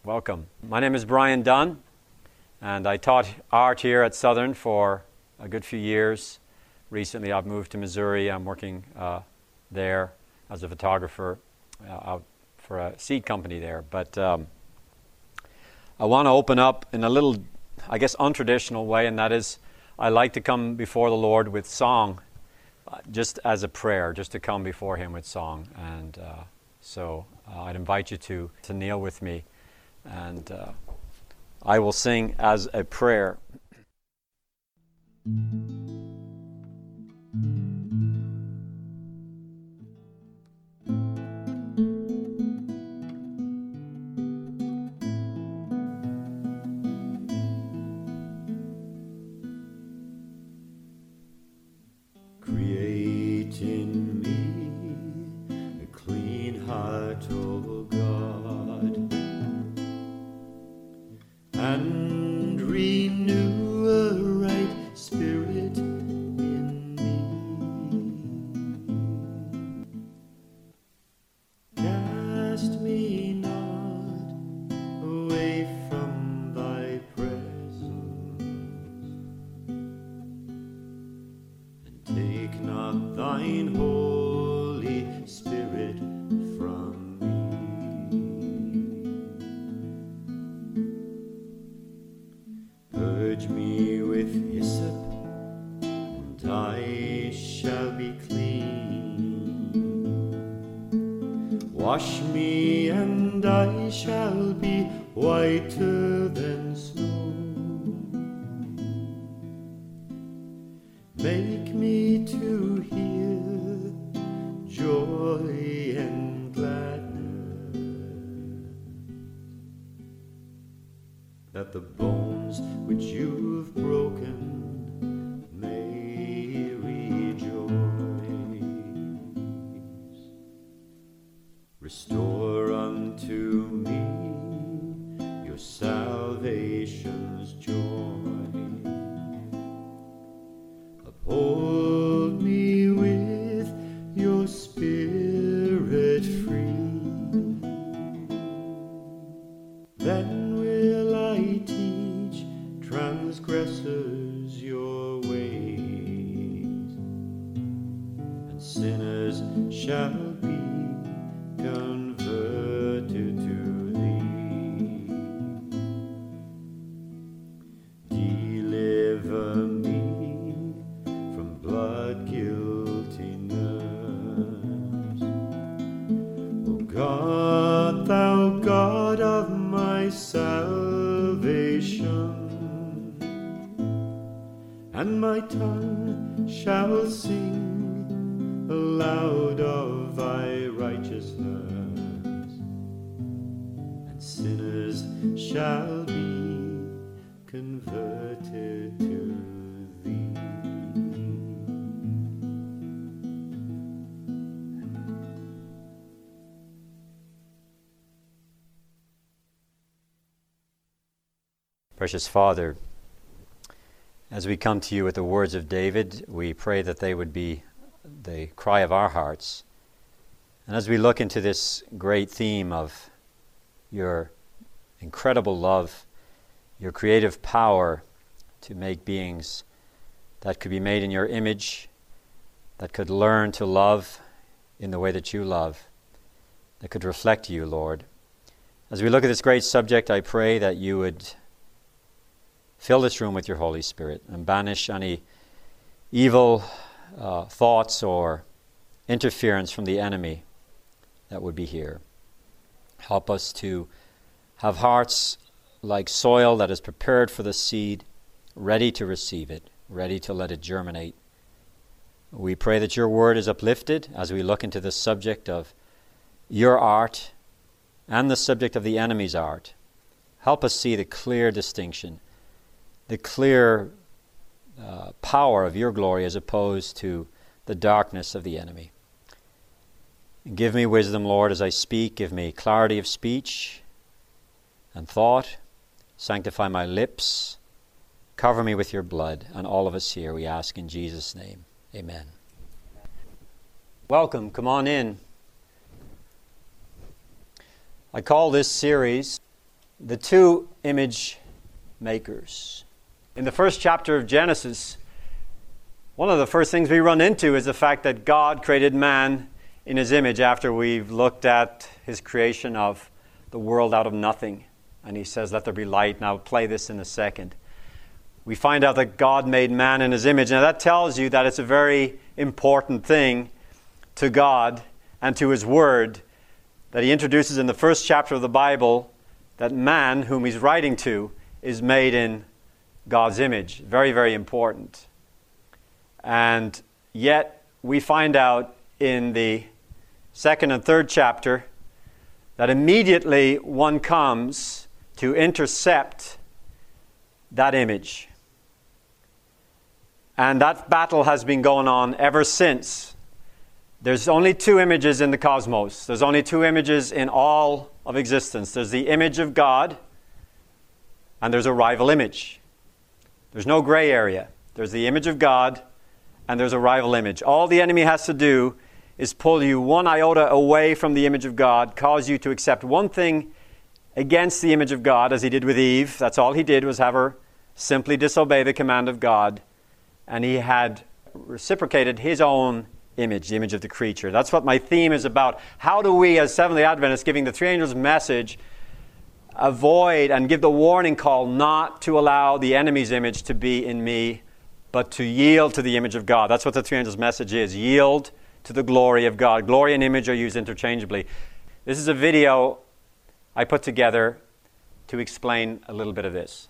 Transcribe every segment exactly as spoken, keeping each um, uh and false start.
Welcome. My name is Brian Dunn, and I taught art here at Southern for a good few years. Recently, I've moved to Missouri. I'm working uh, there as a photographer uh, out for a seed company there. But um, I want to open up in a little, I guess, untraditional way, and that is I like to come before the Lord with song, uh, just as a prayer, just to come before Him with song. And uh, so uh, I'd invite you to, to kneel with me. And uh, I will sing as a prayer. Create in me a clean heart, O God, and renew a right spirit in me. Cast me not away from thy presence, and take not thine Holy Spirit from me. Purge me with hyssop, and I shall be clean. Wash me, and I shall be whiter than snow. Make me to hear joy and gladness, that the bones which you've broken may rejoice. Restore unto me your salvation's joy. Uphold me with your Spirit free. Then will I teach transgressors your ways, and sinners shall be converted to thee. Deliver me from blood guiltiness, O God, thou God of my salvation, and my tongue shall sing aloud of thy righteousness, and sinners shall be converted to thee. Precious Father, as we come to you with the words of David, we pray that they would be the cry of our hearts. And as we look into this great theme of your incredible love, your creative power to make beings that could be made in your image, that could learn to love in the way that you love, that could reflect you, Lord. As we look at this great subject, I pray that you would fill this room with your Holy Spirit and banish any evil uh, thoughts or interference from the enemy that would be here. Help us to have hearts like soil that is prepared for the seed, ready to receive it, ready to let it germinate. We pray that your word is uplifted as we look into the subject of your art and the subject of the enemy's art. Help us see the clear distinction, the clear uh, power of your glory as opposed to the darkness of the enemy. And give me wisdom, Lord, as I speak. Give me clarity of speech and thought. Sanctify my lips. Cover me with your blood. And all of us here, we ask in Jesus' name. Amen. Welcome. Come on in. I call this series the two image makers. In the first chapter of Genesis, one of the first things we run into is the fact that God created man in his image after we've looked at his creation of the world out of nothing. And he says, let there be light. And I'll play this in a second. We find out that God made man in his image. Now that tells you that it's a very important thing to God and to his word that he introduces in the first chapter of the Bible, that man, whom he's writing to, is made in God's image. Very, very important. And yet we find out in the second and third chapter that immediately one comes to intercept that image. And that battle has been going on ever since. There's only two images in the cosmos. There's only two images in all of existence. There's the image of God, and there's a rival image. There's no gray area. There's the image of God, and there's a rival image. All the enemy has to do is pull you one iota away from the image of God, cause you to accept one thing against the image of God, as he did with Eve. That's all he did, was have her simply disobey the command of God. And he had reciprocated his own image, the image of the creature. That's what my theme is about. How do we, as Seventh-day Adventists, giving the three angels message, avoid and give the warning call not to allow the enemy's image to be in me, but to yield to the image of God? That's what the three angels message is. Yield to the glory of God. Glory and image are used interchangeably. This is a video I put together to explain a little bit of this.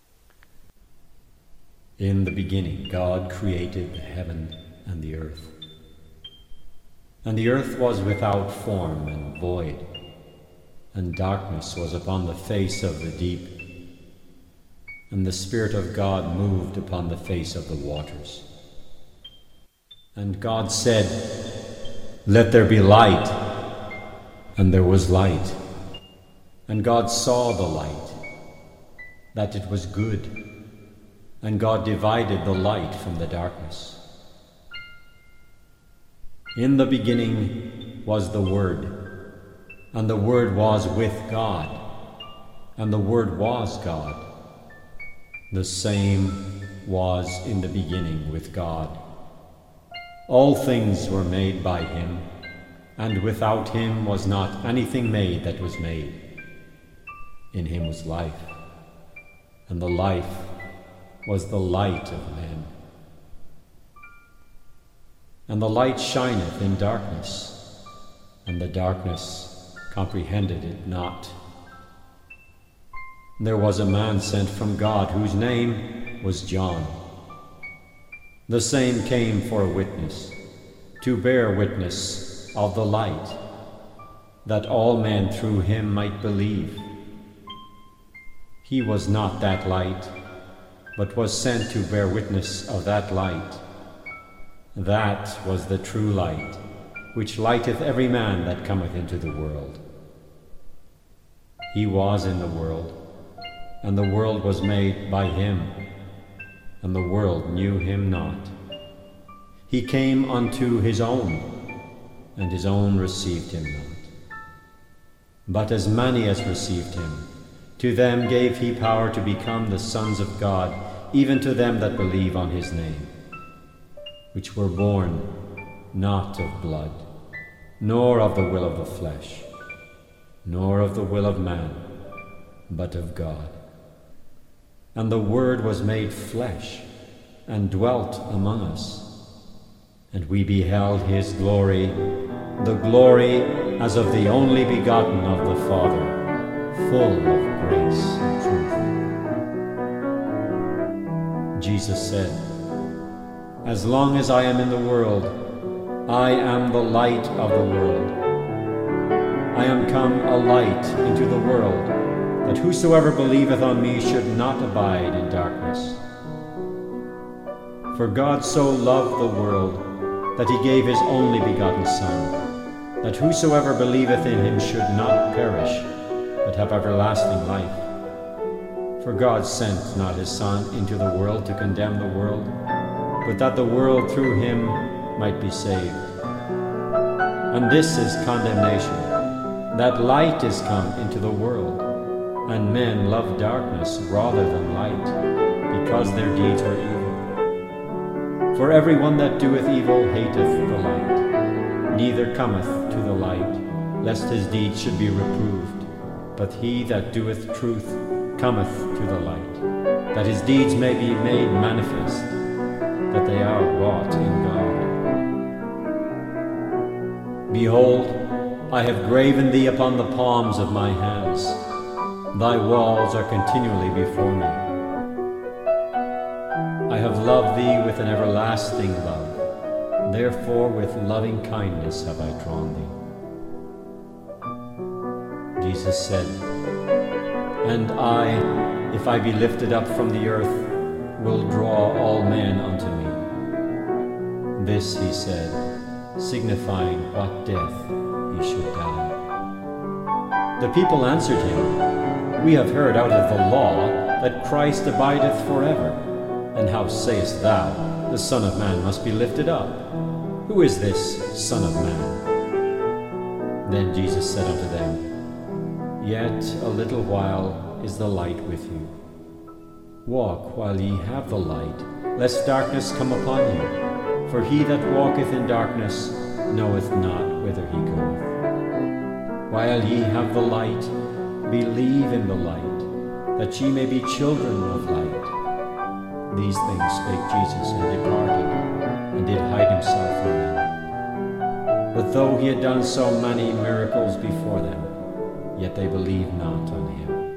In the beginning, God created the heaven and the earth. And the earth was without form and void, and darkness was upon the face of the deep. And the Spirit of God moved upon the face of the waters. And God said, let there be light. And there was light. And God saw the light, that it was good. And God divided the light from the darkness. In the beginning was the Word, and the Word was with God, and the Word was God. The same was in the beginning with God. All things were made by him, and without him was not anything made that was made. In him was life, and the life was the light of men. And the light shineth in darkness, and the darkness comprehended it not. There was a man sent from God, whose name was John. The same came for a witness, to bear witness of the light, that all men through him might believe. He was not that light, but was sent to bear witness of that light. That was the true light, which lighteth every man that cometh into the world. He was in the world, and the world was made by him, and the world knew him not. He came unto his own, and his own received him not. But as many as received him, to them gave he power to become the sons of God, even to them that believe on his name, which were born not of blood, nor of the will of the flesh, nor of the will of man, but of God. And the Word was made flesh, and dwelt among us. And we beheld his glory, the glory as of the only begotten of the Father, full of grace and truth. Jesus said, as long as I am in the world, I am the light of the world. I am come a light into the world, that whosoever believeth on me should not abide in darkness. For God so loved the world, that he gave his only begotten Son, that whosoever believeth in him should not perish, but have everlasting life. For God sent not his Son into the world to condemn the world, but that the world through him might be saved. And this is condemnation, that light is come into the world, And men loved darkness rather than light, because their deeds were evil. For everyone that doeth evil hateth the light, neither cometh to the light, lest his deeds should be reproved. But he that doeth truth cometh to the light, that his deeds may be made manifest, that they are wrought in God. Behold, I have graven thee upon the palms of my hands. Thy walls are continually before me. I have loved thee with an everlasting love. Therefore with loving kindness have I drawn thee. Jesus said, And I, if I be lifted up from the earth, will draw all men unto me. This he said, signifying what death he should die. The people answered him, We have heard out of the law that Christ abideth forever. And how sayest thou, the Son of Man must be lifted up? Who is this Son of Man? Then Jesus said unto them, Yet a little while is the light with you. Walk while ye have the light, lest darkness come upon you. For he that walketh in darkness knoweth not whither he goeth. While ye have the light, believe in the light, that ye may be children of light. These things spake Jesus, and departed, and did hide himself from them. But though he had done so many miracles before them, yet they believed not on him.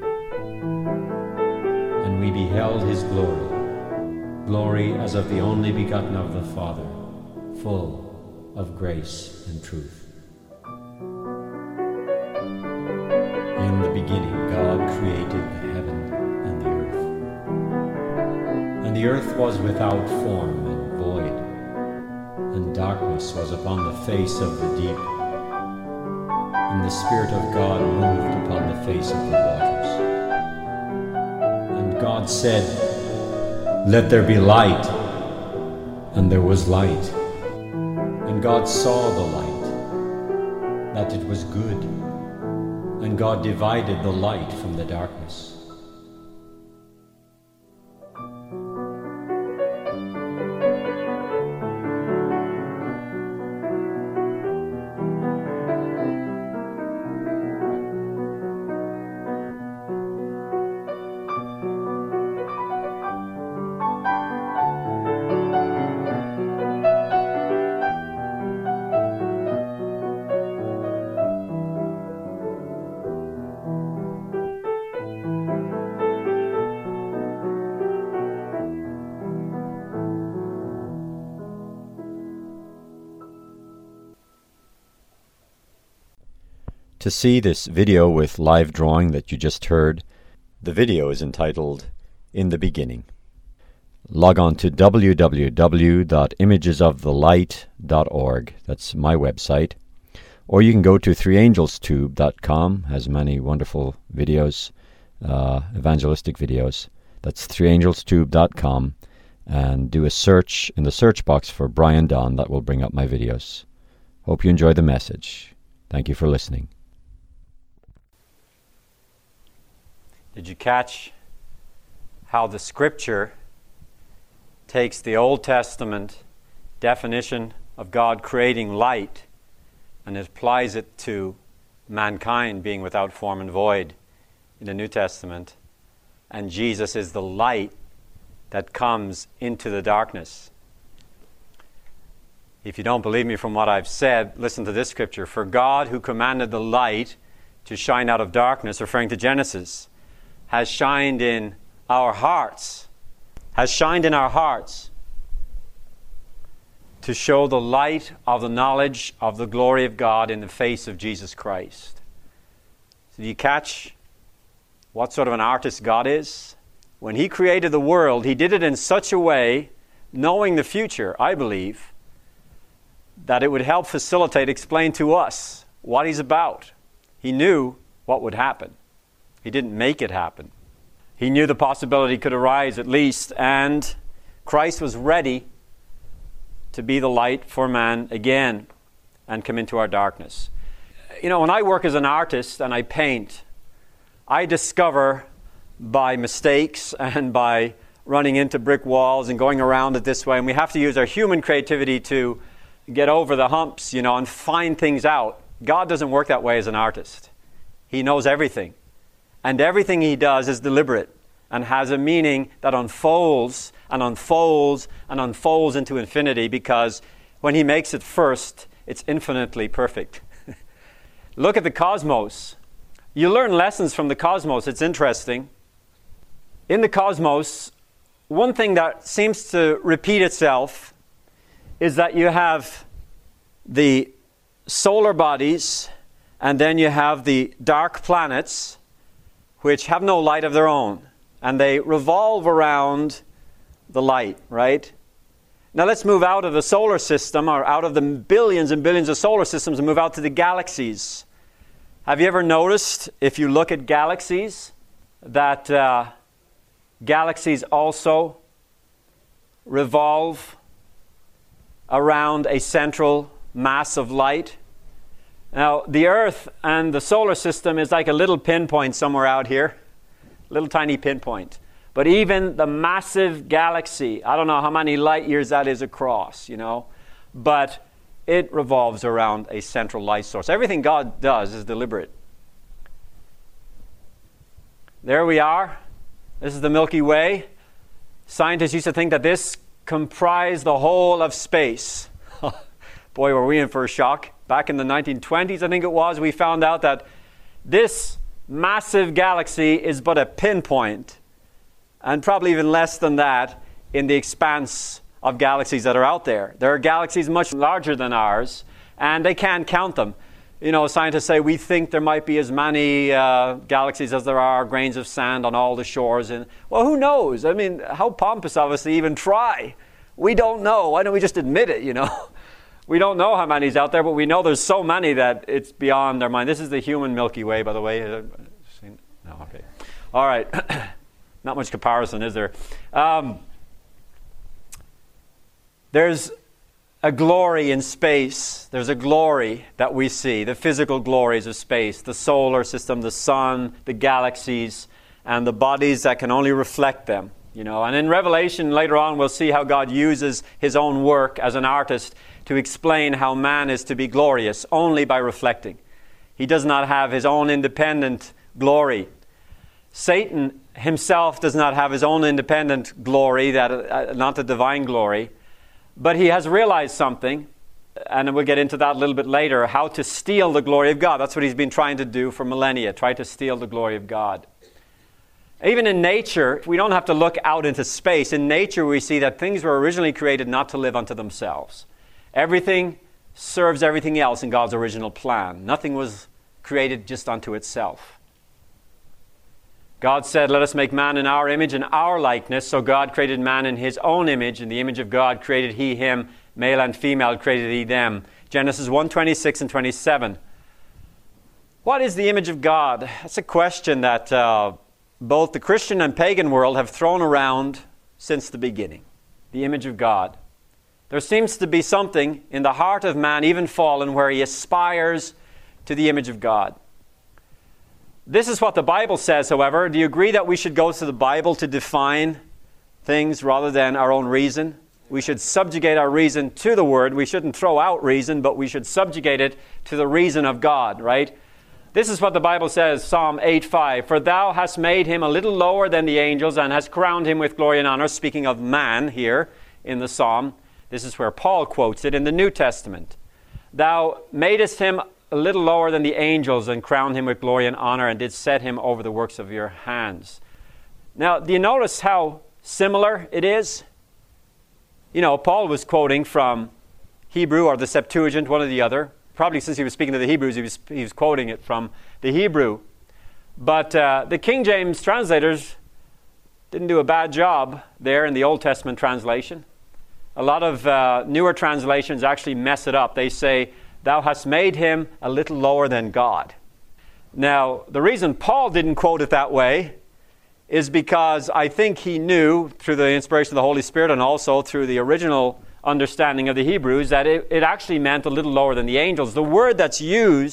And we beheld his glory, glory as of the only begotten of the Father, full of grace and truth. In the beginning God created the heaven and the earth. And the earth was without form and void, and darkness was upon the face of the deep, and the Spirit of God moved upon the face of the waters. And God said, Let there be light, and there was light. And God saw the light, that it was good, and God divided the light from the darkness. To see this video with live drawing that you just heard, the video is entitled In the Beginning. Log on to w w w dot images of the light dot org. That's my website. Or you can go to three angels tube dot com. Has many wonderful videos, uh, evangelistic videos. That's three angels tube dot com. And do a search in the search box for Brian Don. That will bring up my videos. Hope you enjoy the message. Thank you for listening. Did you catch how the Scripture takes the Old Testament definition of God creating light and applies it to mankind being without form and void in the New Testament? And Jesus is the light that comes into the darkness. If you don't believe me from what I've said, listen to this scripture. For God, who commanded the light to shine out of darkness, referring to Genesis, has shined in our hearts, has shined in our hearts to show the light of the knowledge of the glory of God in the face of Jesus Christ. So do you catch what sort of an artist God is? When He created the world, He did it in such a way, knowing the future, I believe, that it would help facilitate, explain to us what He's about. He knew what would happen. He didn't make it happen. He knew the possibility could arise at least, and Christ was ready to be the light for man again and come into our darkness. You know, when I work as an artist and I paint, I discover by mistakes and by running into brick walls and going around it this way, and we have to use our human creativity to get over the humps, you know, and find things out. God doesn't work that way as an artist. He knows everything. And everything he does is deliberate and has a meaning that unfolds and unfolds and unfolds into infinity, because when he makes it first, it's infinitely perfect. Look at the cosmos. You learn lessons from the cosmos. It's interesting. In the cosmos, one thing that seems to repeat itself is that you have the solar bodies, and then you have the dark planets, which have no light of their own, and they revolve around the light, right? Now let's move out of the solar system, or out of the billions and billions of solar systems, and move out to the galaxies. Have you ever noticed, if you look at galaxies, that uh, galaxies also revolve around a central mass of light? Now, the Earth and the solar system is like a little pinpoint somewhere out here, little tiny pinpoint. But even the massive galaxy, I don't know how many light years that is across, you know, but it revolves around a central light source. Everything God does is deliberate. There we are. This is the Milky Way. Scientists used to think that this comprised the whole of space. Boy, were we in for a shock. Back in the nineteen twenties, I think it was, we found out that this massive galaxy is but a pinpoint, and probably even less than that, in the expanse of galaxies that are out there. There are galaxies much larger than ours, and they can't count them. You know, scientists say we think there might be as many uh, galaxies as there are grains of sand on all the shores. And well, who knows? I mean, how pompous of us to even try. We don't know. Why don't we just admit it, you know? We don't know how many's out there, but we know there's so many that it's beyond our mind. This is the human Milky Way, by the way. No, okay. All right. Not much comparison, is there? Um, there's a glory in space. There's a glory that we see, the physical glories of space, the solar system, the sun, the galaxies, and the bodies that can only reflect them. You know, and in Revelation later on, we'll see how God uses his own work as an artist to explain how man is to be glorious only by reflecting. He does not have his own independent glory. Satan himself does not have his own independent glory, that uh, not the divine glory. But he has realized something, and we'll get into that a little bit later, how to steal the glory of God. That's what he's been trying to do for millennia, try to steal the glory of God. Even in nature, we don't have to look out into space. In nature, we see that things were originally created not to live unto themselves. Everything serves everything else in God's original plan. Nothing was created just unto itself. God said, let us make man in our image and our likeness. So God created man in his own image. In the image of God created he him. Male and female created he them. Genesis one, twenty-six and twenty-seven. What is the image of God? That's a question that uh, both the Christian and pagan world have thrown around since the beginning. The image of God. There seems to be something in the heart of man, even fallen, where he aspires to the image of God. This is what the Bible says, however. Do you agree that we should go to the Bible to define things rather than our own reason? We should subjugate our reason to the Word. We shouldn't throw out reason, but we should subjugate it to the reason of God, right? This is what the Bible says, Psalm eight five. For thou hast made him a little lower than the angels and hast crowned him with glory and honor. Speaking of man here in the Psalm. This is where Paul quotes it in the New Testament. Thou madest him a little lower than the angels and crowned him with glory and honor and did set him over the works of your hands. Now, do you notice how similar it is? You know, Paul was quoting from Hebrew or the Septuagint, one or the other. Probably since he was speaking to the Hebrews, he was, he was quoting it from the Hebrew. But uh, the King James translators didn't do a bad job there in the Old Testament translation. A lot of uh, newer translations actually mess it up. They say, thou hast made him a little lower than God. Now, the reason Paul didn't quote it that way is because I think he knew through the inspiration of the Holy Spirit and also through the original understanding of the Hebrews that it, it actually meant a little lower than the angels. The word that's used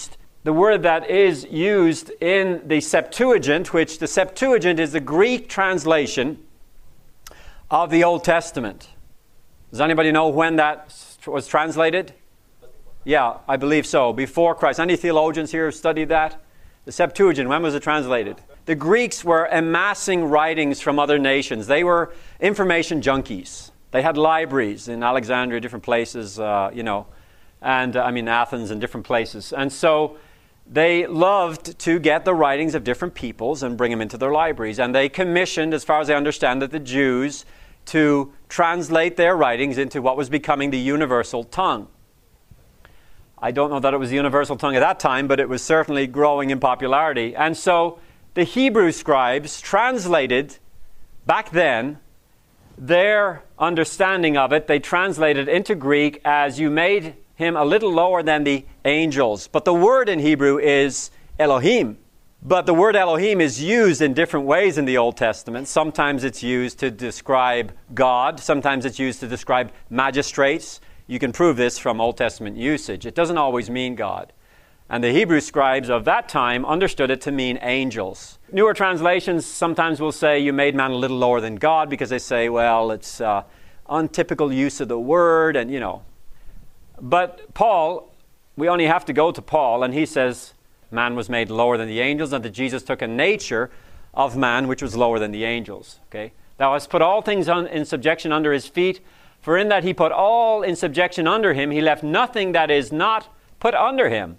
the word that is used in the Septuagint, which the Septuagint is the Greek translation of the Old Testament. Does anybody know when that was translated? Yeah, I believe so. Before Christ. Any theologians here who studied that? The Septuagint, when was it translated? The Greeks were amassing writings from other nations. They were information junkies. They had libraries in Alexandria, different places, uh, you know, and uh, I mean Athens and different places. And so they loved to get the writings of different peoples and bring them into their libraries. And they commissioned, as far as I understand it, the Jews to translate their writings into what was becoming the universal tongue. I don't know that it was the universal tongue at that time, but it was certainly growing in popularity. And so the Hebrew scribes translated, back then, their understanding of it. They translated into Greek as you made him a little lower than the angels. But the word in Hebrew is Elohim. But the word Elohim is used in different ways in the Old Testament. Sometimes it's used to describe God. Sometimes it's used to describe magistrates. You can prove this from Old Testament usage. It doesn't always mean God. And the Hebrew scribes of that time understood it to mean angels. Newer translations sometimes will say you made man a little lower than God, because they say, well, it's uh, untypical use of the word, and you know. But Paul, we only have to go to Paul, and he says man was made lower than the angels, and that Jesus took a nature of man which was lower than the angels. Okay, thou hast put all things on, in subjection under his feet, for in that he put all in subjection under him, he left nothing that is not put under him.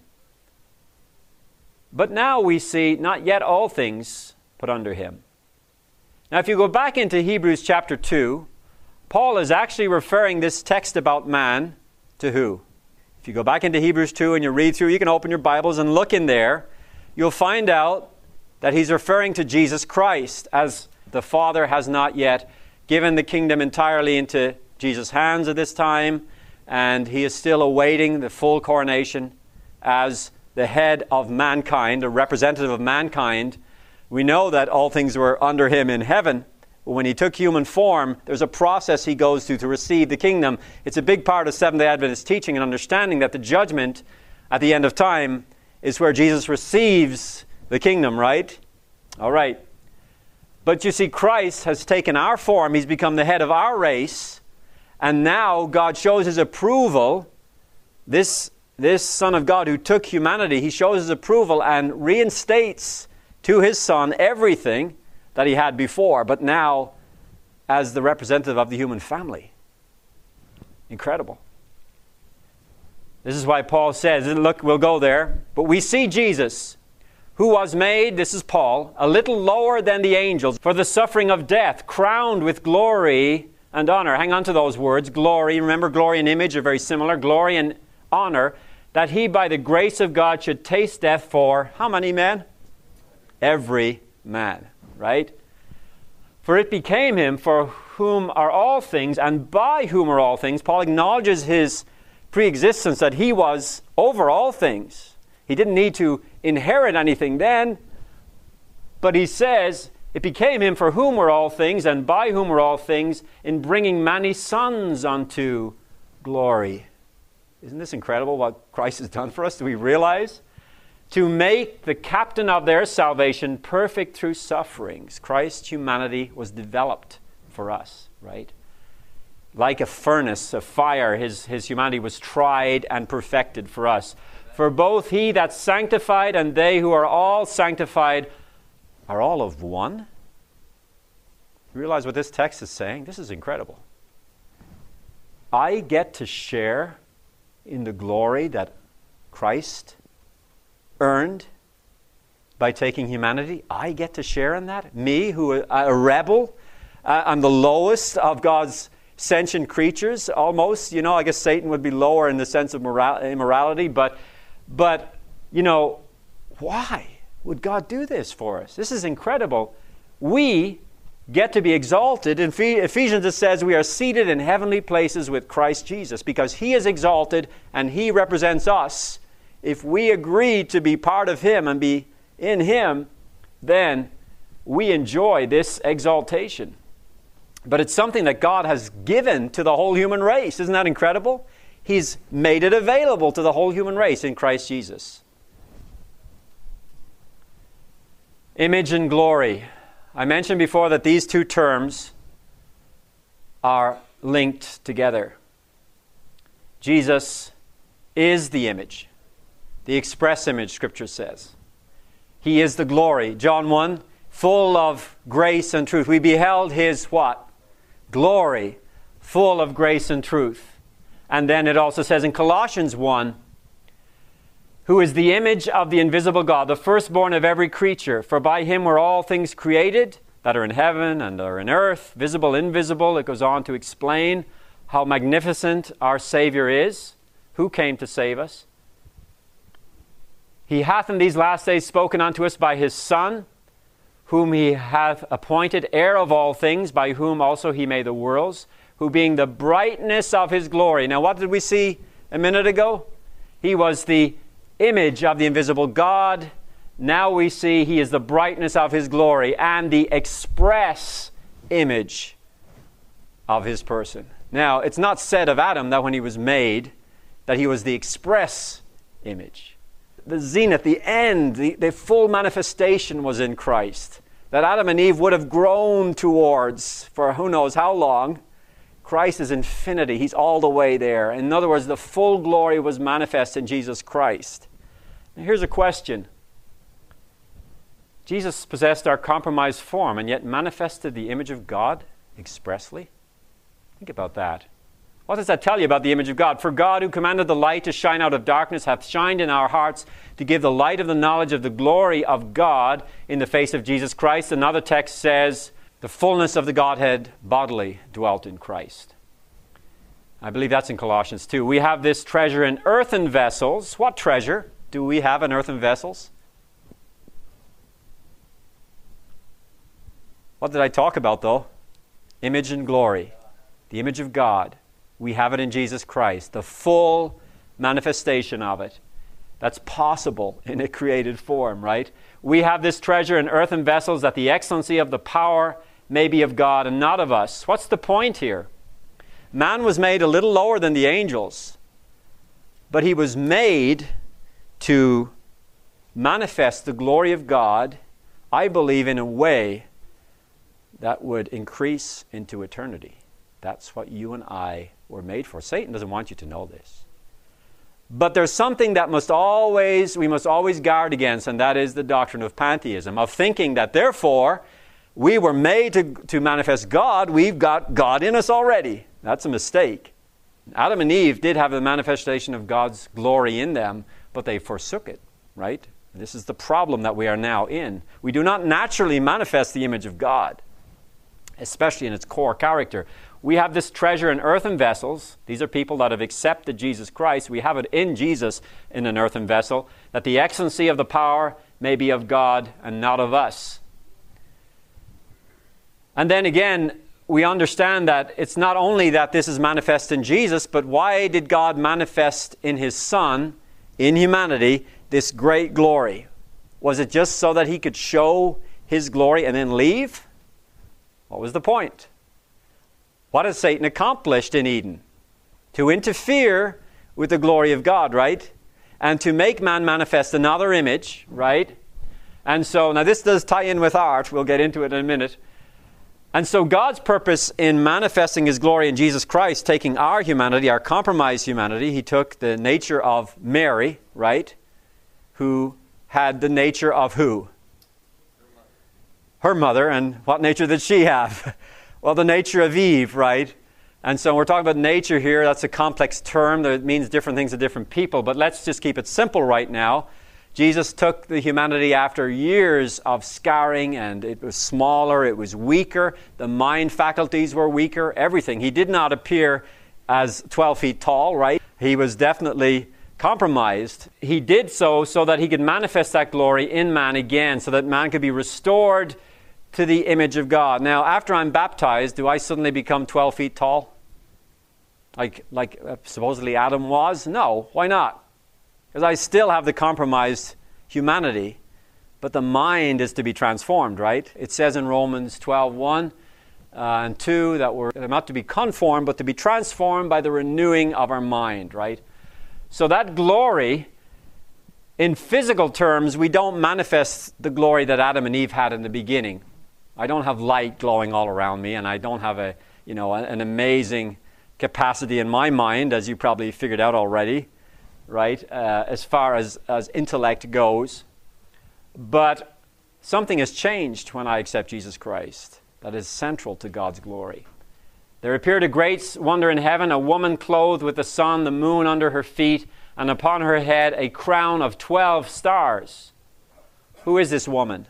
But now we see not yet all things put under him. Now if you go back into Hebrews chapter two, Paul is actually referring this text about man to who? If you go back into Hebrews two and you read through, you can open your Bibles and look in there, you'll find out that he's referring to Jesus Christ, as the Father has not yet given the kingdom entirely into Jesus' hands at this time, and he is still awaiting the full coronation as the head of mankind, a representative of mankind. We know that all things were under him in heaven. When he took human form, there's a process he goes through to receive the kingdom. It's a big part of Seventh-day Adventist teaching and understanding that the judgment at the end of time is where Jesus receives the kingdom, right? All right. But you see, Christ has taken our form. He's become the head of our race. And now God shows his approval. This, this Son of God who took humanity, he shows his approval and reinstates to his Son everything that he had before, but now as the representative of the human family. Incredible. This is why Paul says, look, we'll go there, but we see Jesus, who was made, this is Paul, a little lower than the angels for the suffering of death, crowned with glory and honor. Hang on to those words, glory. Remember, glory and image are very similar. Glory and honor, that he by the grace of God should taste death for how many men? Every man. Right? For it became him for whom are all things, and by whom are all things. Paul acknowledges his pre-existence, that he was over all things. He didn't need to inherit anything then, but he says, it became him for whom were all things, and by whom were all things, in bringing many sons unto glory. Isn't this incredible what Christ has done for us? Do we realize? To make the captain of their salvation perfect through sufferings. Christ's humanity was developed for us, right? Like a furnace, a fire, his, his humanity was tried and perfected for us. For both he that's sanctified and they who are all sanctified are all of one. You realize what this text is saying? This is incredible. I get to share in the glory that Christ earned by taking humanity. I get to share in that. Me, who a rebel, uh, I'm the lowest of God's sentient creatures, almost. You know, I guess Satan would be lower in the sense of moral- immorality, but, but, you know, why would God do this for us? This is incredible. We get to be exalted. In Ephesians it says we are seated in heavenly places with Christ Jesus, because he is exalted and he represents us. If we agree to be part of him and be in him, then we enjoy this exaltation. But it's something that God has given to the whole human race. Isn't that incredible? He's made it available to the whole human race in Christ Jesus. Image and glory. I mentioned before that these two terms are linked together. Jesus is the image, the express image, Scripture says. He is the glory. John one, full of grace and truth. We beheld His what? Glory, full of grace and truth. And then it also says in Colossians one, who is the image of the invisible God, the firstborn of every creature. For by Him were all things created that are in heaven and are in earth, visible, invisible. It goes on to explain how magnificent our Savior is, who came to save us. He hath in these last days spoken unto us by His Son, whom He hath appointed heir of all things, by whom also He made the worlds, who being the brightness of His glory. Now what did we see a minute ago? He was the image of the invisible God. Now we see He is the brightness of His glory and the express image of His person. Now, it's not said of Adam that when he was made, that he was the express image. The zenith, the end, the, the full manifestation was in Christ. That Adam and Eve would have grown towards for who knows how long. Christ is infinity. He's all the way there. In other words, the full glory was manifest in Jesus Christ. Now, here's a question. Jesus possessed our compromised form and yet manifested the image of God expressly? Think about that. What does that tell you about the image of God? For God, who commanded the light to shine out of darkness, hath shined in our hearts to give the light of the knowledge of the glory of God in the face of Jesus Christ. Another text says, the fullness of the Godhead bodily dwelt in Christ. I believe that's in Colossians two. We have this treasure in earthen vessels. What treasure do we have in earthen vessels? What did I talk about, though? Image and glory. The image of God. We have it in Jesus Christ. The full manifestation of it. That's possible in a created form, right? We have this treasure in earthen vessels, that the excellency of the power may be of God and not of us. What's the point here? Man was made a little lower than the angels, but he was made to manifest the glory of God, I believe, in a way that would increase into eternity. That's what you and I were made for. Satan doesn't want you to know this. But there's something that must always, we must always guard against, and that is the doctrine of pantheism, of thinking that therefore we were made to, to manifest God, we've got God in us already. That's a mistake. Adam and Eve did have the manifestation of God's glory in them, but they forsook it, right? This is the problem that we are now in. We do not naturally manifest the image of God, especially in its core character. We have this treasure in earthen vessels. These are people that have accepted Jesus Christ. We have it in Jesus in an earthen vessel, that the excellency of the power may be of God and not of us. And then again, we understand that it's not only that this is manifest in Jesus, but why did God manifest in His Son, in humanity, this great glory? Was it just so that He could show His glory and then leave? What was the point? What has Satan accomplished in Eden? To interfere with the glory of God, right? And to make man manifest another image, right? And so, now this does tie in with art. We'll get into it in a minute. And so God's purpose in manifesting His glory in Jesus Christ, taking our humanity, our compromised humanity, He took the nature of Mary, right? Who had the nature of who? Her mother. And what nature did she have? Well, the nature of Eve, right? And so we're talking about nature here. That's a complex term that means different things to different people. But let's just keep it simple right now. Jesus took the humanity after years of scarring, and it was smaller, it was weaker. The mind faculties were weaker, everything. He did not appear as twelve feet tall, right? He was definitely compromised. He did so so that He could manifest that glory in man again, so that man could be restored to the image of God. Now, after I'm baptized, do I suddenly become twelve feet tall? Like, like uh, supposedly Adam was? No. Why not? Because I still have the compromised humanity, but the mind is to be transformed, right? It says in Romans twelve, one uh, and two that we're not to be conformed, but to be transformed by the renewing of our mind, right? So that glory in physical terms, we don't manifest the glory that Adam and Eve had in the beginning. I don't have light glowing all around me, and I don't have a, you know, an amazing capacity in my mind, as you probably figured out already, right, uh, as far as, as intellect goes. But something has changed when I accept Jesus Christ that is central to God's glory. There appeared a great wonder in heaven, a woman clothed with the sun, the moon under her feet, and upon her head a crown of twelve stars. Who is this woman?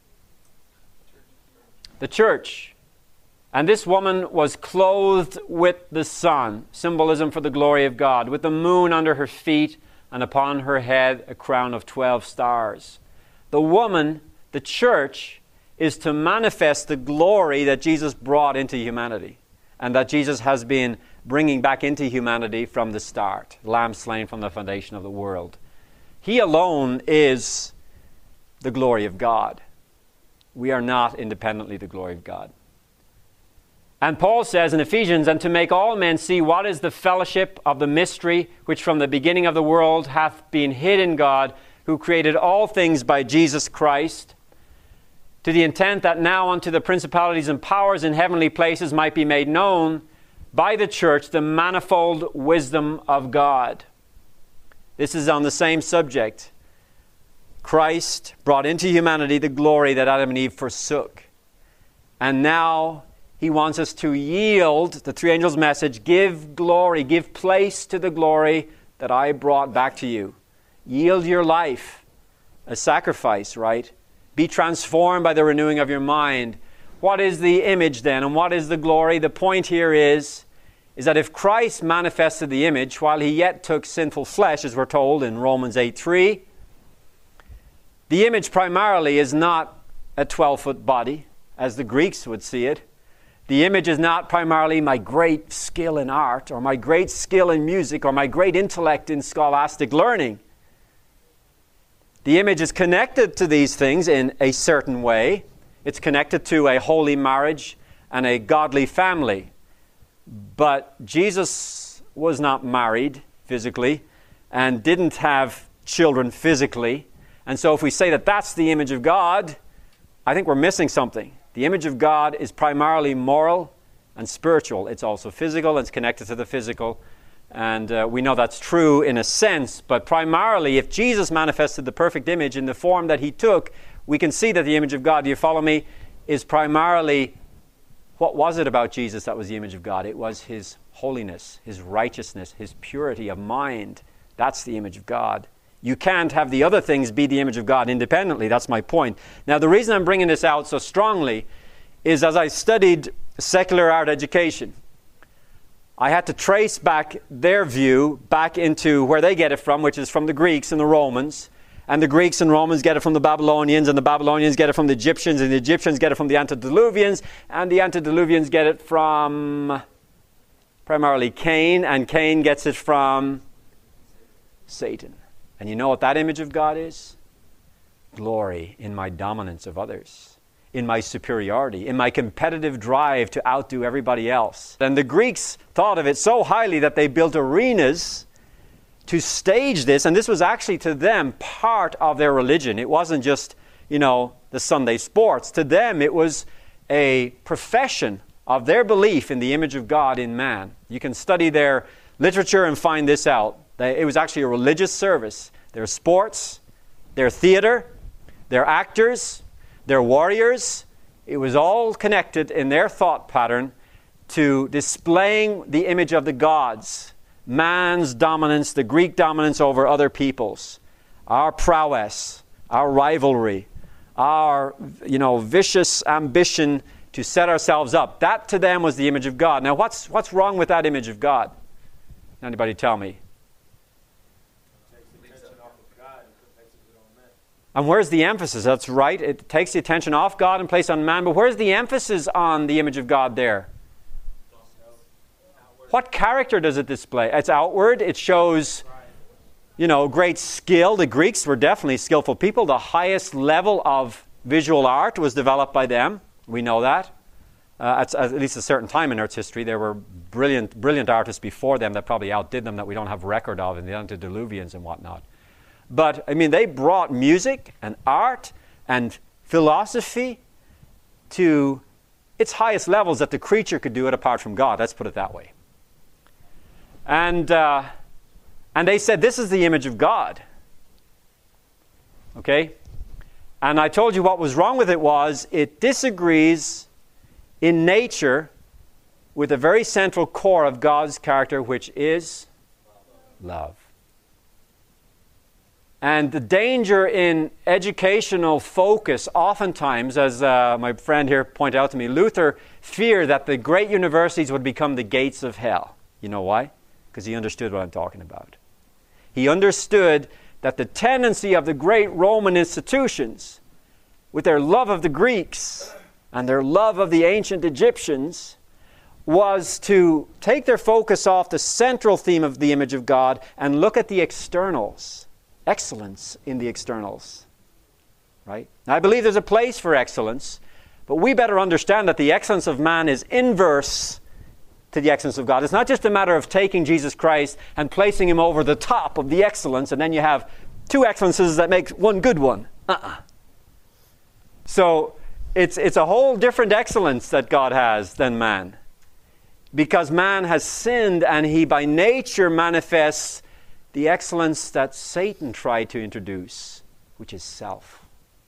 The church. And this woman was clothed with the sun, symbolism for the glory of God, with the moon under her feet, and upon her head a crown of twelve stars. The woman, the church, is to manifest the glory that Jesus brought into humanity, and that Jesus has been bringing back into humanity from the start, lamb slain from the foundation of the world. He alone is the glory of God. We are not independently the glory of God. And Paul says in Ephesians, and to make all men see what is the fellowship of the mystery which from the beginning of the world hath been hid in God, who created all things by Jesus Christ, to the intent that now unto the principalities and powers in heavenly places might be made known by the church the manifold wisdom of God. This is on the same subject. Christ brought into humanity the glory that Adam and Eve forsook. And now he wants us to yield the three angels' message, give glory, give place to the glory that I brought back to you. Yield your life, a sacrifice, right? Be transformed by the renewing of your mind. What is the image then, and what is the glory? The point here is, is that if Christ manifested the image while he yet took sinful flesh, as we're told in Romans eight three, the image primarily is not a twelve-foot body, as the Greeks would see it. The image is not primarily my great skill in art, or my great skill in music, or my great intellect in scholastic learning. The image is connected to these things in a certain way. It's connected to a holy marriage and a godly family. But Jesus was not married physically and didn't have children physically. And so if we say that that's the image of God, I think we're missing something. The image of God is primarily moral and spiritual. It's also physical, and it's connected to the physical. And uh, we know that's true in a sense, but primarily if Jesus manifested the perfect image in the form that he took, we can see that the image of God, do you follow me, is primarily, what was it about Jesus that was the image of God? It was his holiness, his righteousness, his purity of mind. That's the image of God. You can't have the other things be the image of God independently. That's my point. Now, the reason I'm bringing this out so strongly is as I studied secular art education, I had to trace back their view back into where they get it from, which is from the Greeks and the Romans. And the Greeks and Romans get it from the Babylonians, and the Babylonians get it from the Egyptians, and the Egyptians get it from the antediluvians, and the antediluvians get it from primarily Cain, and Cain gets it from Satan. And you know what that image of God is? Glory in my dominance of others, in my superiority, in my competitive drive to outdo everybody else. And the Greeks thought of it so highly that they built arenas to stage this, and this was actually to them part of their religion. It wasn't just, you know, the Sunday sports. To them it was a profession of their belief in the image of God in man. You can study their literature and find this out. It was actually a religious service. Their sports, their theater, their actors, their warriors, it was all connected in their thought pattern to displaying the image of the gods, man's dominance, the Greek dominance over other peoples, our prowess, our rivalry, our, you know, vicious ambition to set ourselves up. That to them was the image of God. Now, what's what's wrong with that image of God? Anybody tell me? And where's the emphasis? That's right. It takes the attention off God and placed on man. But where's the emphasis on the image of God there? What character does it display? It's outward. It shows, you know, great skill. The Greeks were definitely skillful people. The highest level of visual art was developed by them. We know that. Uh, at, at least a certain time in Earth's history, there were brilliant, brilliant artists before them that probably outdid them that we don't have record of in the antediluvians and whatnot. But, I mean, they brought music and art and philosophy to its highest levels that the creature could do it apart from God. Let's put it that way. And, uh, and they said, this is the image of God. Okay? And I told you what was wrong with it was it disagrees in nature with the very central core of God's character, which is love. And the danger in educational focus, oftentimes, as uh, my friend here pointed out to me, Luther feared that the great universities would become the gates of hell. You know why? Because he understood what I'm talking about. He understood that the tendency of the great Roman institutions, with their love of the Greeks and their love of the ancient Egyptians, was to take their focus off the central theme of the image of God and look at the externals. Excellence in the externals. Right? Now, I believe there's a place for excellence, but we better understand that the excellence of man is inverse to the excellence of God. It's not just a matter of taking Jesus Christ and placing him over the top of the excellence, and then you have two excellences that make one good one. Uh-uh. So, it's, it's a whole different excellence that God has than man. Because man has sinned, and he by nature manifests the excellence that Satan tried to introduce, which is self.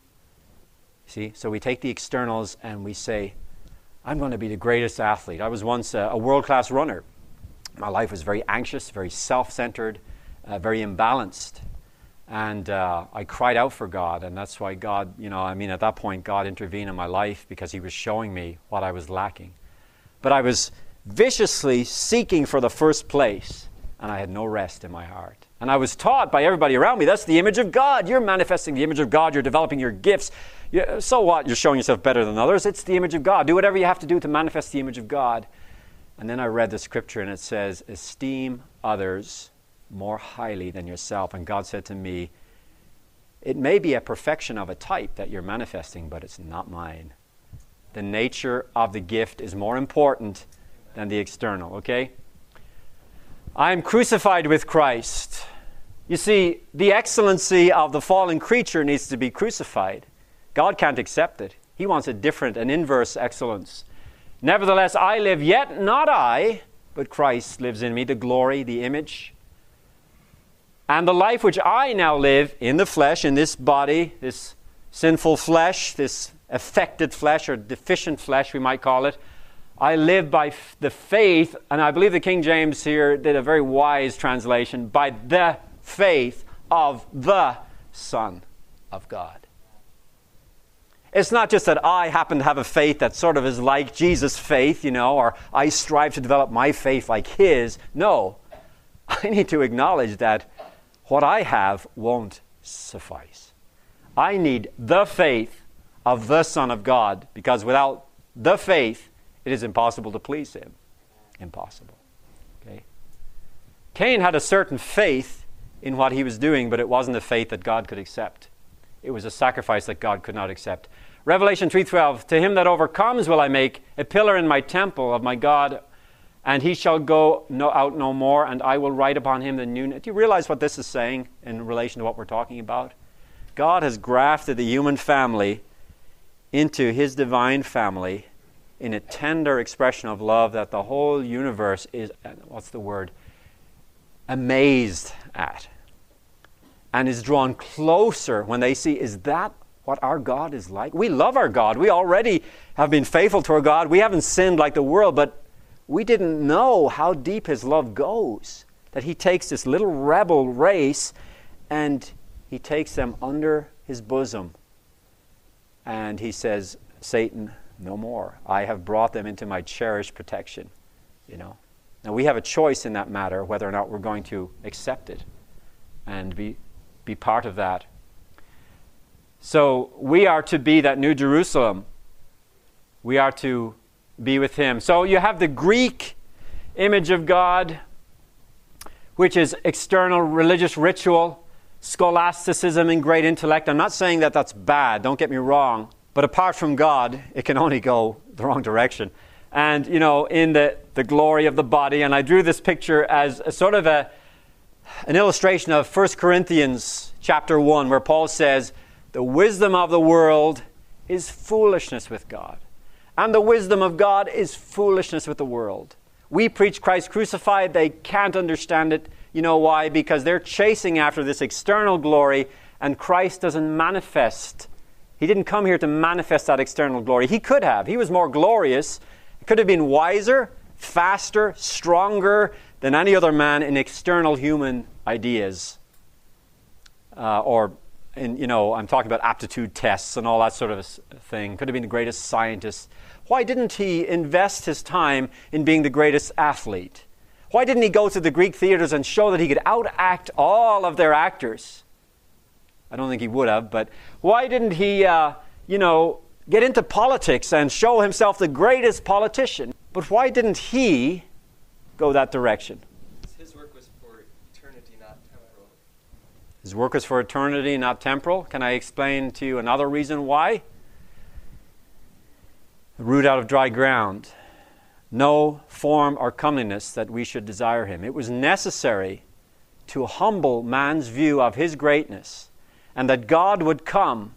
See? So we take the externals and we say, I'm going to be the greatest athlete. I was once a, a world-class runner. My life was very anxious, very self-centered, uh, very imbalanced. And uh, I cried out for God, and that's why God, you know, I mean, at that point, God intervened in my life because he was showing me what I was lacking. But I was viciously seeking for the first place, and I had no rest in my heart. And I was taught by everybody around me, that's the image of God. You're manifesting the image of God. You're developing your gifts. You, so what? You're showing yourself better than others. It's the image of God. Do whatever you have to do to manifest the image of God. And then I read the scripture, and it says, esteem others more highly than yourself. And God said to me, it may be a perfection of a type that you're manifesting, but it's not mine. The nature of the gift is more important than the external, okay? I am crucified with Christ. You see, the excellency of the fallen creature needs to be crucified. God can't accept it. He wants a different, an inverse excellence. Nevertheless, I live, yet not I, but Christ lives in me, the glory, the image. And the life which I now live in the flesh, in this body, this sinful flesh, this affected flesh or deficient flesh, we might call it, I live by f- the faith, and I believe the King James here did a very wise translation, by the faith of the Son of God. It's not just that I happen to have a faith that sort of is like Jesus' faith, you know, or I strive to develop my faith like his. No, I need to acknowledge that what I have won't suffice. I need the faith of the Son of God, because without the faith, it is impossible to please him. Impossible. Okay? Cain had a certain faith in what he was doing, but it wasn't a faith that God could accept. It was a sacrifice that God could not accept. Revelation three twelve, to him that overcomes will I make a pillar in my temple of my God, and he shall go no, out no more, and I will write upon him the new... Do you realize what this is saying in relation to what we're talking about? God has grafted the human family into his divine family in a tender expression of love that the whole universe is, what's the word, amazed at, and is drawn closer when they see, is that what our God is like? We love our God. We already have been faithful to our God. We haven't sinned like the world, but we didn't know how deep his love goes, that he takes this little rebel race and he takes them under his bosom, and he says, Satan, no more. I have brought them into my cherished protection. You know. Now we have a choice in that matter whether or not we're going to accept it and be be part of that. So we are to be that New Jerusalem. We are to be with him. So you have the Greek image of God, which is external religious ritual, scholasticism, and great intellect. I'm not saying that that's bad, don't get me wrong. But apart from God, it can only go the wrong direction. And, you know, in the, the glory of the body, and I drew this picture as a sort of a, an illustration of First Corinthians chapter one, where Paul says, the wisdom of the world is foolishness with God. And the wisdom of God is foolishness with the world. We preach Christ crucified. They can't understand it. You know why? Because they're chasing after this external glory, and Christ doesn't manifest. He didn't come here to manifest that external glory. He could have. He was more glorious. He could have been wiser, faster, stronger than any other man in external human ideas. Uh, or, in, you know, I'm talking about aptitude tests and all that sort of thing. Could have been the greatest scientist. Why didn't he invest his time in being the greatest athlete? Why didn't he go to the Greek theaters and show that he could outact all of their actors? I don't think he would have, but why didn't he, uh, you know, get into politics and show himself the greatest politician? But why didn't he go that direction? His work was for eternity, not temporal. His work was for eternity, not temporal. Can I explain to you another reason why? A root out of dry ground. No form or comeliness that we should desire him. It was necessary to humble man's view of his greatness, and that God would come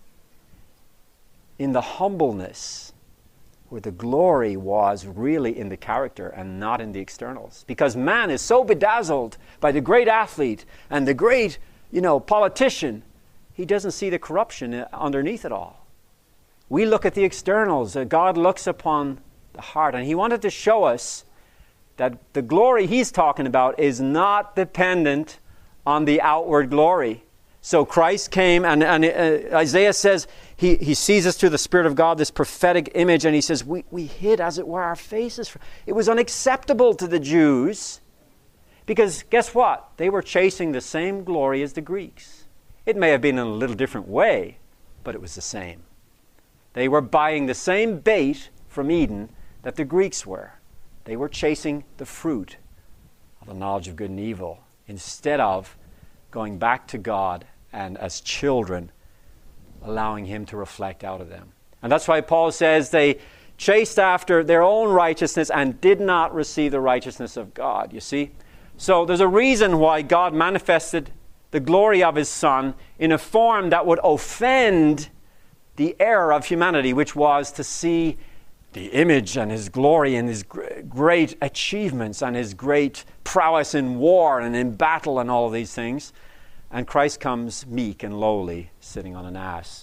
in the humbleness where the glory was really in the character and not in the externals. Because man is so bedazzled by the great athlete and the great, you know, politician, he doesn't see the corruption underneath it all. We look at the externals. God looks upon the heart. And he wanted to show us that the glory he's talking about is not dependent on the outward glory. So Christ came, and, and uh, Isaiah says he, he sees us through the Spirit of God, this prophetic image, and he says, we, we hid, as it were, our faces. It was unacceptable to the Jews because, guess what? They were chasing the same glory as the Greeks. It may have been in a little different way, but it was the same. They were buying the same bait from Eden that the Greeks were. They were chasing the fruit of the knowledge of good and evil instead of going back to God and as children allowing him to reflect out of them. And that's why Paul says they chased after their own righteousness and did not receive the righteousness of God, you see? So there's a reason why God manifested the glory of his Son in a form that would offend the error of humanity, which was to see the image and his glory and his great achievements and his great prowess in war and in battle and all of these things. And Christ comes meek and lowly, sitting on an ass.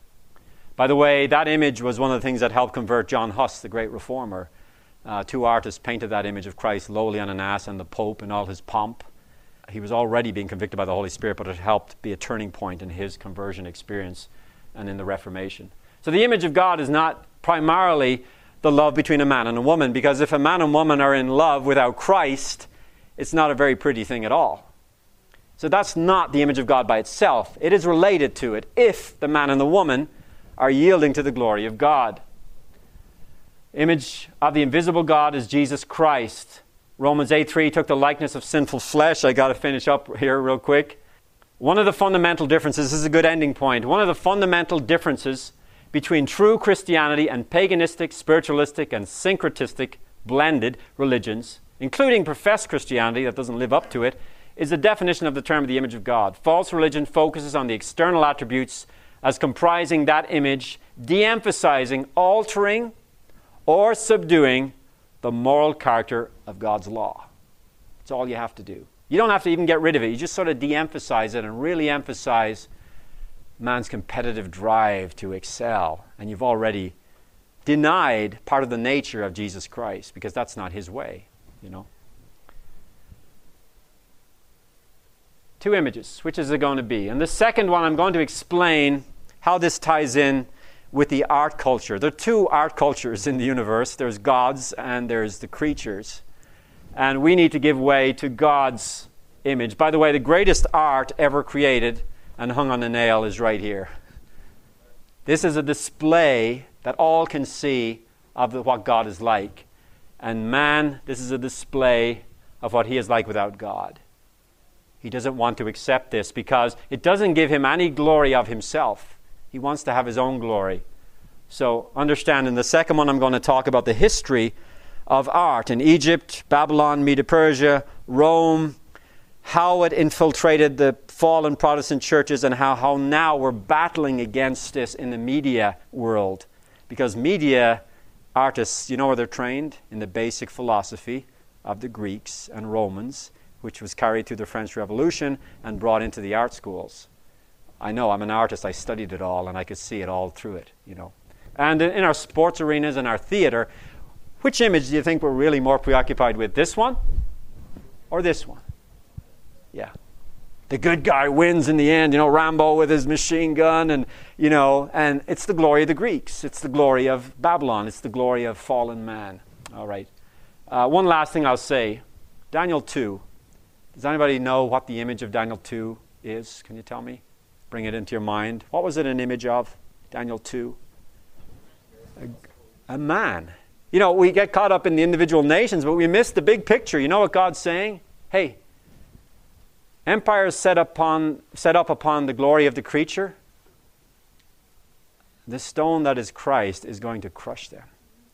By the way, that image was one of the things that helped convert John Huss, the great reformer. Uh, two artists painted that image of Christ lowly on an ass and the Pope in all his pomp. He was already being convicted by the Holy Spirit, but it helped be a turning point in his conversion experience and in the Reformation. So the image of God is not primarily the love between a man and a woman, because if a man and woman are in love without Christ, it's not a very pretty thing at all. So that's not the image of God by itself. It is related to it if the man and the woman are yielding to the glory of God. Image of the invisible God is Jesus Christ. Romans eight three took the likeness of sinful flesh. I got to finish up here real quick. One of the fundamental differences, this is a good ending point, one of the fundamental differences between true Christianity and paganistic, spiritualistic, and syncretistic blended religions, including professed Christianity that doesn't live up to it, is the definition of the term of the image of God. False religion focuses on the external attributes as comprising that image, de-emphasizing, altering, or subduing the moral character of God's law. That's all you have to do. You don't have to even get rid of it. You just sort of de-emphasize it and really emphasize man's competitive drive to excel. And you've already denied part of the nature of Jesus Christ, because that's not his way, you know. Two images. Which is it going to be? And the second one, I'm going to explain how this ties in with the art culture. There are two art cultures in the universe. There's God's and there's the creatures. And we need to give way to God's image. By the way, the greatest art ever created and hung on a nail is right here. This is a display that all can see of the, what God is like. And man, this is a display of what he is like without God. He doesn't want to accept this because it doesn't give him any glory of himself. He wants to have his own glory. So understand, in the second one I'm going to talk about the history of art in Egypt, Babylon, Medo-Persia, Rome, how it infiltrated the fallen Protestant churches and how, how now we're battling against this in the media world. Because media artists, you know where they're trained? In the basic philosophy of the Greeks and Romans, which was carried through the French Revolution and brought into the art schools. I know, I'm an artist, I studied it all, and I could see it all through it, you know. And in our sports arenas and our theater, which image do you think we're really more preoccupied with? This one or this one? Yeah. The good guy wins in the end, you know, Rambo with his machine gun, and, you know, and it's the glory of the Greeks. It's the glory of Babylon. It's the glory of fallen man. All right. Uh, one last thing I'll say. Daniel two. Does anybody know what the image of Daniel two is? Can you tell me? Bring it into your mind. What was it an image of? Daniel two? A, a man. You know, we get caught up in the individual nations, but we miss the big picture. You know what God's saying? Hey, empires set upon set up upon the glory of the creature. The stone that is Christ is going to crush them.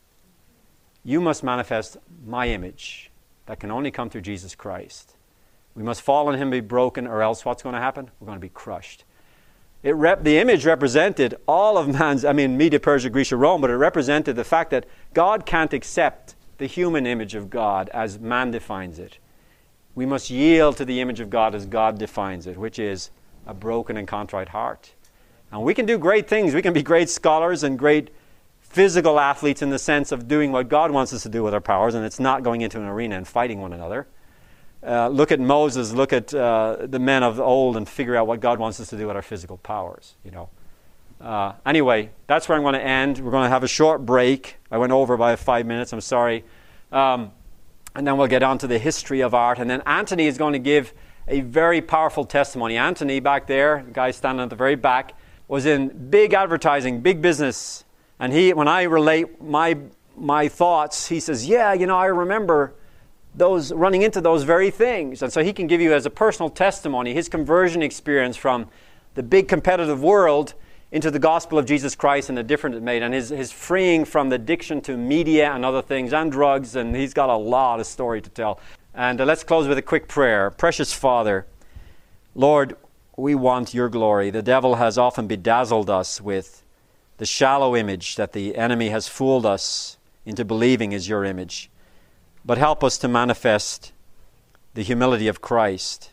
You must manifest my image that can only come through Jesus Christ. We must fall on him, be broken, or else what's going to happen? We're going to be crushed. It rep- the image represented all of man's, I mean, Media, Persia, Greece, Rome, but it represented the fact that God can't accept the human image of God as man defines it. We must yield to the image of God as God defines it, which is a broken and contrite heart. And we can do great things. We can be great scholars and great physical athletes in the sense of doing what God wants us to do with our powers, and it's not going into an arena and fighting one another. Uh, look at Moses, look at uh, the men of old and figure out what God wants us to do with our physical powers, you know. Uh, anyway, that's where I'm going to end. We're going to have a short break. I went over by five minutes, I'm sorry. Um, and then we'll get on to the history of art. And then Anthony is going to give a very powerful testimony. Anthony, back there, the guy standing at the very back, was in big advertising, big business. And he, when I relate my my thoughts, he says, yeah, you know, I remember those running into those very things. And so he can give you as a personal testimony his conversion experience from the big competitive world into the gospel of Jesus Christ and the difference it made, and his, his freeing from the addiction to media and other things and drugs, and he's got a lot of story to tell. And uh, let's close with a quick prayer. Precious Father, Lord, we want your glory. The devil has often bedazzled us with the shallow image that the enemy has fooled us into believing is your image. But help us to manifest the humility of Christ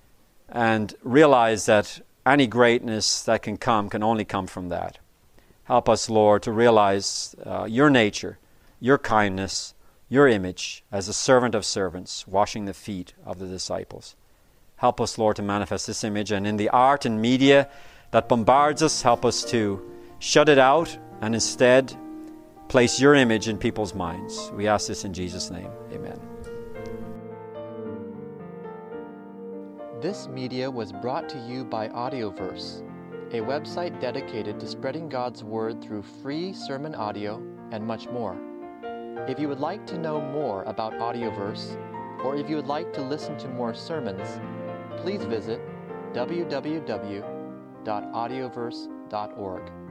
and realize that any greatness that can come can only come from that. Help us, Lord, to realize uh, your nature, your kindness, your image as a servant of servants, washing the feet of the disciples. Help us, Lord, to manifest this image. And in the art and media that bombards us, help us to shut it out and instead place your image in people's minds. We ask this in Jesus' name. Amen. This media was brought to you by Audioverse, a website dedicated to spreading God's Word through free sermon audio and much more. If you would like to know more about Audioverse, or if you would like to listen to more sermons, please visit w w w dot audioverse dot org.